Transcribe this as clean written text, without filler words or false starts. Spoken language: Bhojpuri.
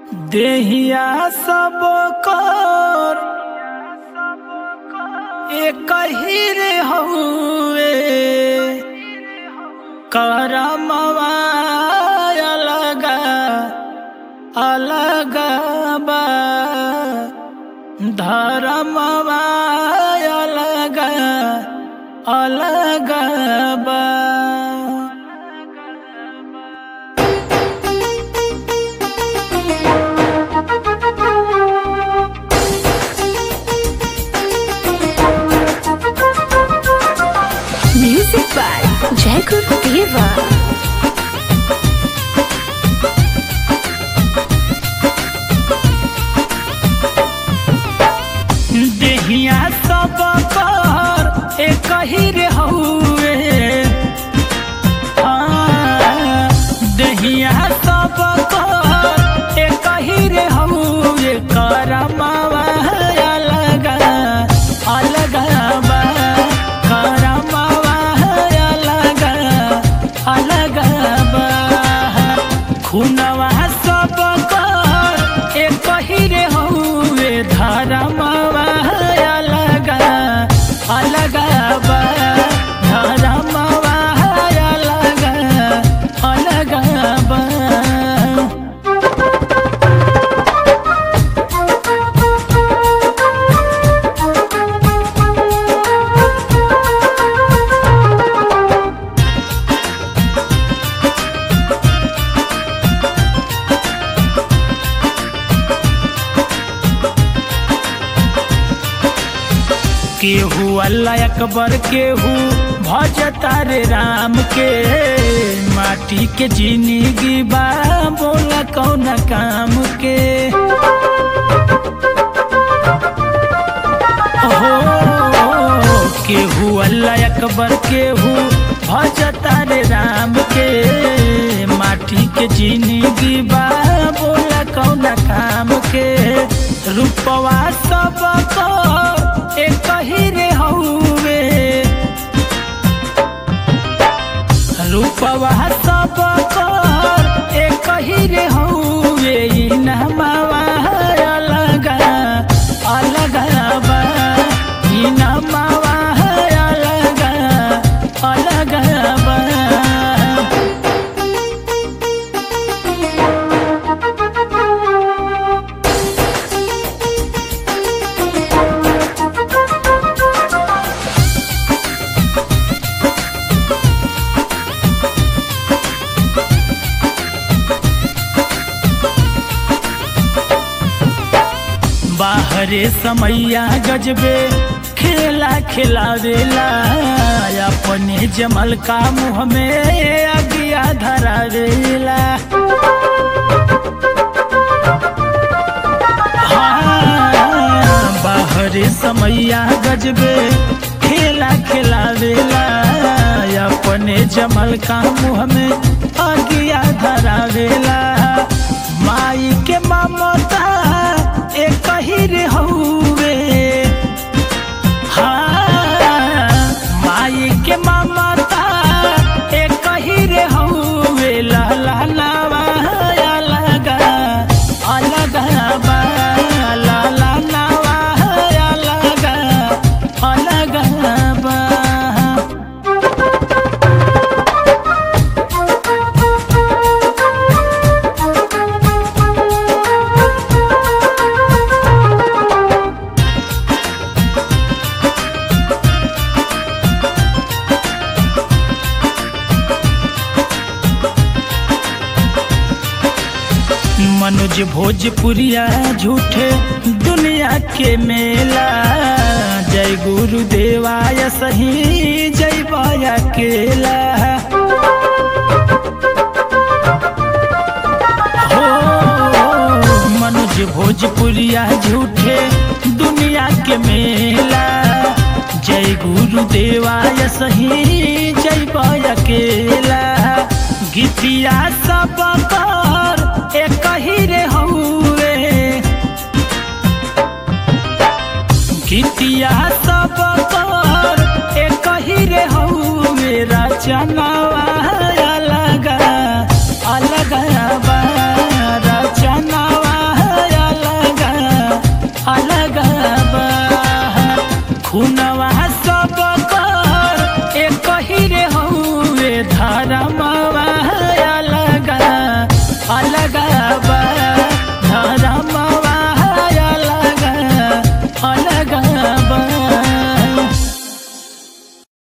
देहिया सब कर एक ही रे हउए करमवा अलग अलग बा धर्मवा अलग अलग बा। Music by Jacob Deva. देहिया सब कर एक ही रे हउए देहिया सब कर एक ही रे हउए करमवा अलग अलग बा करमवा अलग अलग बा खुनवा सब कर एक ही रे हउए धर्मवा अलग अलग बा धर्मवा अलग अलग बा। केहू अल्लाह अकबर केहू भजता रे राम के माटी के जिंदगी बा बोला कौन काम के हो केहू अल्लाह अकबर केहू भजता रे राम के माटी के जिंदगी बा बोला कौन काम के रूपवा सब को एक ही रे हउए रूपवा सब कर एक ही रे हउए इनमवा अलग अलग बा इनमवा अलग अलग बा। बाहरे समैया गजबे खेला खिलावेला अपने जमल का मुँह में अगिया धरावेला बाहरे समैया गजबे खेला खिलावेला अपने जमल का मुँह में अगिया धरावेला माई के ममता एक ही रे हउए माई के ममता एक ही रे हउए ललनवा अलग अलग बा ललनवा अलग अलग बा। मनोज भोजपुरिया झूठे दुनिया के मेला जय गुरुदेवाय सही जय बाया केला हो मनोज भोजपुरिया झूठे दुनिया के मेला जय गुरुदेवाय सही जय बाया केला गीतिया सब कर एक ही रे हउए गीतिया सब कर एक ही रे हउए रचनावा अलग अलग बा रचनावा खून